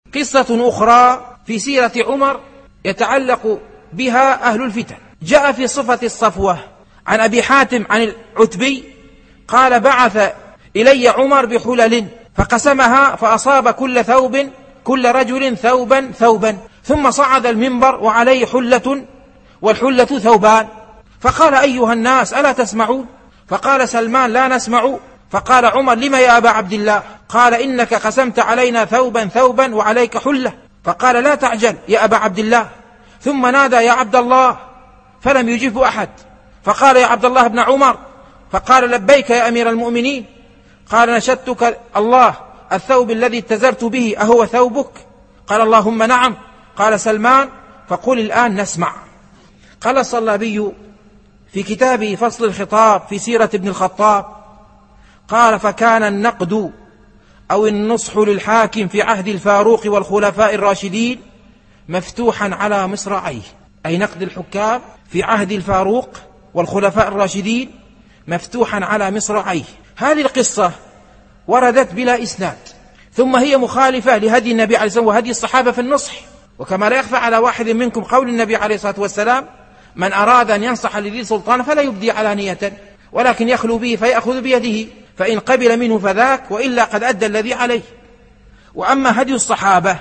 قصة أخرى في سيرة عمر يتعلق بها أهل الفتن. جاء في صفة الصفوة عن أبي حاتم عن العتبي قال: بعث إلي عمر بحلل فقسمها فأصاب كل رجل ثوبا، ثم صعد المنبر وعليه حلة والحلة ثوبان، فقال: أيها الناس ألا تسمعون؟ فقال سلمان: لا نسمع. فقال عمر: لم يا أبا عبد الله؟ قال: إنك قسمت علينا ثوبا وعليك حلة. فقال: لا تعجل يا أبا عبد الله. ثم نادى: يا عبد الله، فلم يجب أحد. فقال: يا عبد الله بن عمر. فقال: لبيك يا أمير المؤمنين. قال: نشدتك الله، الثوب الذي اتزرت به أهو ثوبك؟ قال: اللهم نعم. قال سلمان: فقل الآن نسمع. قال الصلابي في كتابه فصل الخطاب في سيرة ابن الخطاب قال: فكان النقد أو النصح للحاكم في عهد الفاروق والخلفاء الراشدين مفتوحا على مصراعيه، أي نقد الحكام في عهد الفاروق والخلفاء الراشدين مفتوحا على مصراعيه. هذه القصة وردت بلا إسناد، ثم هي مخالفة لهدي النبي عليه الصلاة والسلام وهدي الصحابة في النصح. وكما لا يخفى على واحد منكم قول النبي عليه الصلاة والسلام: من أراد أن ينصح لذي سلطان فلا يبدي علانية، ولكن يخلو به فيأخذ بيده، فإن قبل منه فذاك، وإلا قد أدى الذي عليه. وأما هدي الصحابة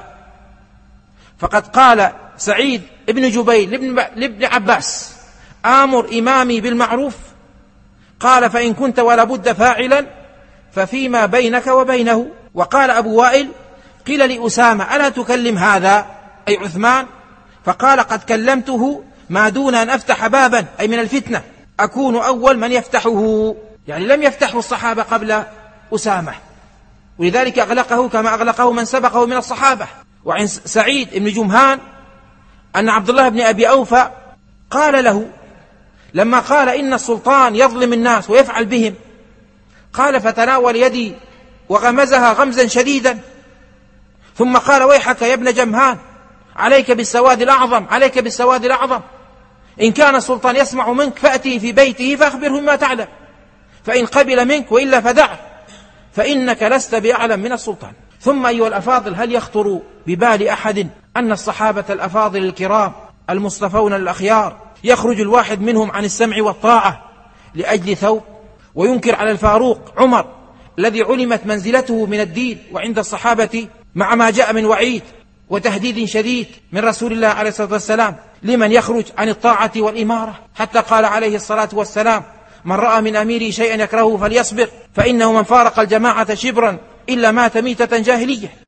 فقد قال سعيد بن جبير لابن عباس: آمر إمامي بالمعروف، قال: فإن كنت ولا بد فاعلا ففيما بينك وبينه. وقال أبو وائل: قيل لأسامة: ألا تكلم هذا أي عثمان؟ فقال: قد كلمته، ما دون أن أفتح بابا أي من الفتنة أكون أول من يفتحه. يعني لم يفتحه الصحابة قبل أسامة، ولذلك أغلقه كما أغلقه من سبقه من الصحابة. وعن سعيد بن جمهان أن عبد الله بن أبي أوفى قال له لما قال: إن السلطان يظلم الناس ويفعل بهم، قال: فتناول يدي وغمزها غمزا شديدا، ثم قال: ويحك يا ابن جمهان، عليك بالسواد الأعظم، عليك بالسواد الأعظم. إن كان السلطان يسمع منك فأتي في بيته فأخبره ما تعلم، فإن قبل منك وإلا فدعه، فإنك لست بأعلم من السلطان. ثم أيها الأفاضل، هل يخطر ببال أحد أن الصحابة الأفاضل الكرام المصطفون الأخيار يخرج الواحد منهم عن السمع والطاعة لأجل ثوب؟ وينكر على الفاروق عمر الذي علمت منزلته من الدين وعند الصحابة، مع ما جاء من وعيد وتهديد شديد من رسول الله عليه الصلاة والسلام لمن يخرج عن الطاعة والإمارة، حتى قال عليه الصلاة والسلام: من رأى من أميره شيئا يكرهه فليصبر، فإنه من فارق الجماعة شبرا إلا مات ميتة جاهلية.